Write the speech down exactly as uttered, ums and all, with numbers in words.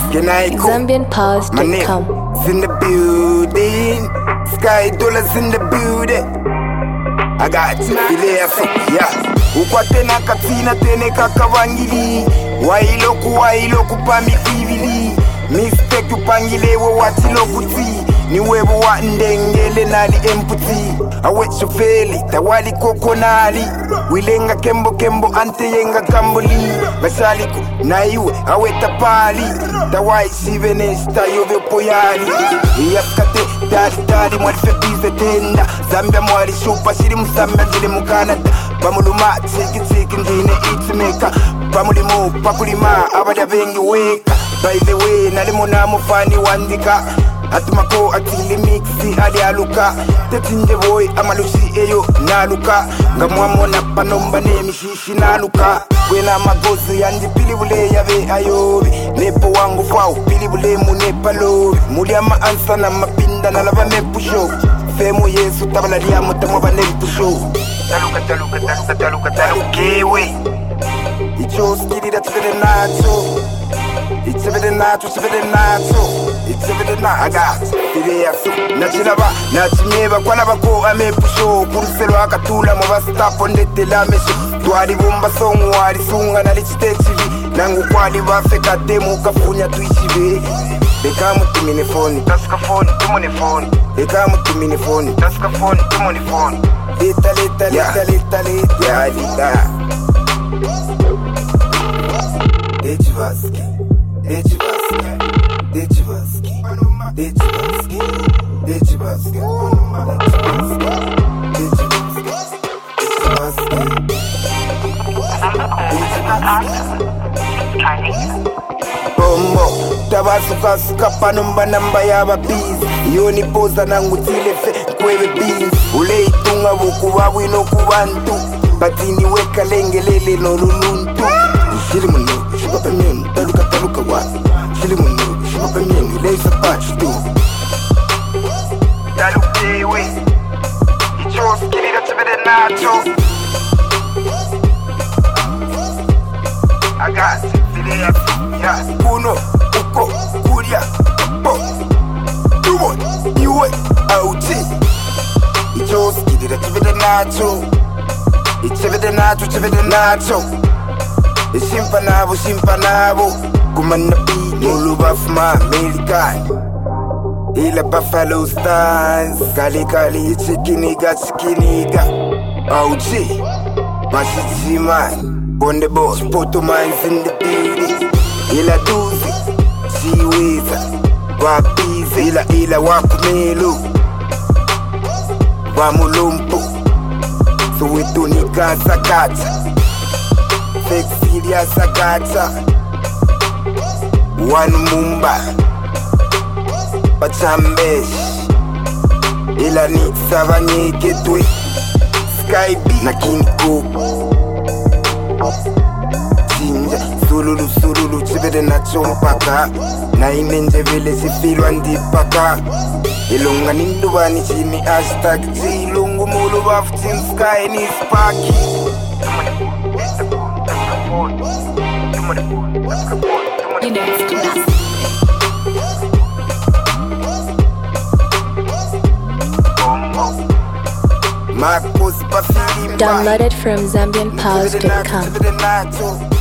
Zambian Pause dot com. In the building, Sky Dollars in the building. I got you, yeah. Ukwate na katina tene kakawangili. Wailoku wailoku pamikivili. Mistake upangile wo watiloku ti. Ni webu wa ndengele nali empty. Awe shofeli, tawali kokonali. Wilenga kembo kembo ante yenga kamboli. Basaliku na iwe awe tapali. Tawai sivenesta yove poyali. Iyakate dali dali mwalife bize tenda. Zambia mwali shupa shiri musambia njile mukanada. Pamuluma tiki tiki njine itimeka. Pamulimu pakulima abada vengi weka. By the way nalimu na mufani wandika. Atumako atili mixi hali aluka. Tetinje boy amalusi eyo naluka. Ngamwamona panomba nemi shishi naluka. Kwena magozi yandi pili bule yabe ayobi. Nepo wangu fau pili bule munepa lobi. Muli ama ansa na mapinda na lava mepusho. Femu yesu tabala liamo tamwaba nepusho. Taluka taluka taluka taluka talukewe. Icho skidida tibede nacho. It's every night, it's every night, so it's every night. I got today, so Nachilaba, Nachimeva, Quanabako, I may push you, Kurselo, Akatula, Movasta, Pondete, Lamesu, Tuadi Bumba song, Wadi Sung, and Alice T V, Nangu Quadi Vafeka, Demo, Cafunia, Twitchy. They come to me phone, Taska phone, to money phone. They come to me phone, Taska phone, to money phone. Little, little, little, little, yeah, yeah. Dechivaski. Dechivaski, Dechivaski, Dechivaski, Dechivaski, Bombo, tabasuka suka panumba namba yaba bees. Yoni poza nangu tilefe kwewe beans. Ule itunga buku wawino kubantu. Batini weka lengelele no luluntu. Shili munu, shibapa minu, taluka taluka wa. Shili munu, shibapa minu, leisa patch tu. Talukewe, icho skilida tibede nacho. I got it, today yeah. Uno, uko, kuria, po. Tumo, iwe, auti. Icho skilida tibede nacho. Ichibede nacho, chibede nacho. Simpanabo, simpanabo. Kumana beat, no love of my American. Ila Buffalo Stance. Kali kali, chikiniga, chikiniga. O G, Mashiji man. Bonde boss, poto mines in the building. Ila Duzi, Chiwiza. Wapiza, ila ila wapumelu. Wamulumpu. So we do nika sakata. Sexilia sakata. One mumba Pachambesh Ila niksa vanyeke twe Sky B na kinko Jinja Sululu sululu chibede na chompaka Na inenje vele sifilwa ndipaka Ilunga ninduwa ni chini hashtag Chilungu mulu wafu team Sky ni spaki You know it's classic. Download it from Zambian Pause dot com.